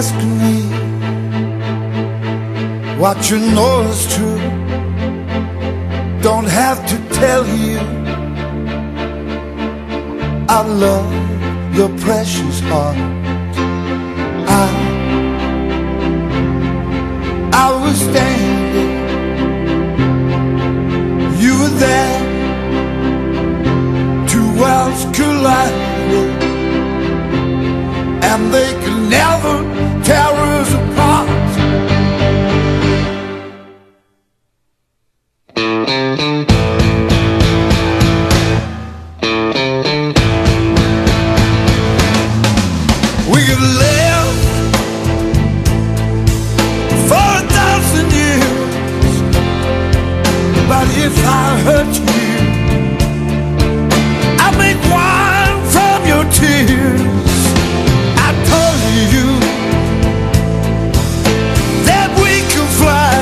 ask me what you know is true. Don't have to tell you I love your precious heart. I was standing, you were there, two worlds collided, and they could never tear us apart. We could live for 1,000 years, but if I hurt you, I make wine from your tears. I told you that we could fly,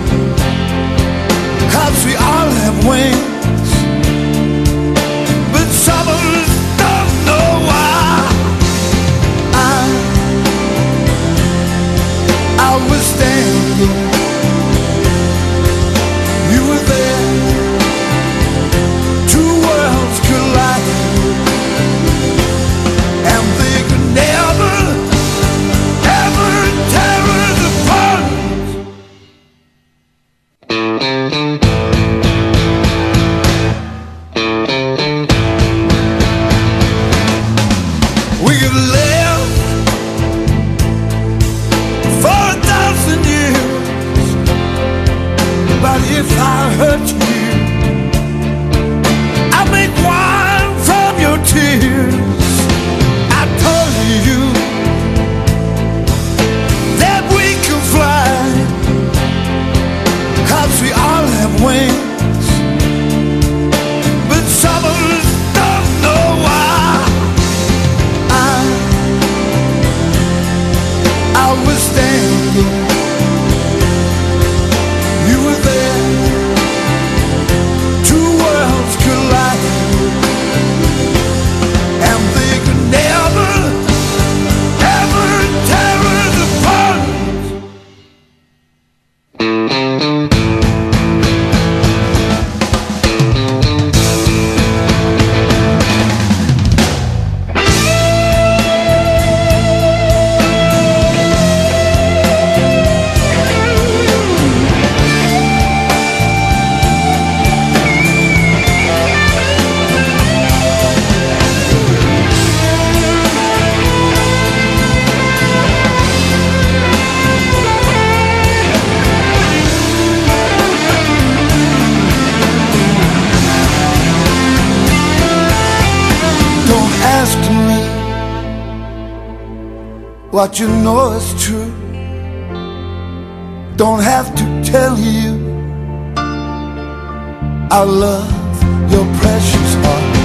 'cause we all have wings, but some of us don't know why. I was standing, you were there, two worlds collided, and they could never, ever tear us apart. We could live for 1,000 years, but if I hurt you, I make wine from your tears. I told you that we could fly, 'cause we all have wings, but some of us don't know why. I was standing, you were there, two worlds collided, and they could never, ever tear us apart. Ask me what you know is true. Don't have to tell you I love your precious heart.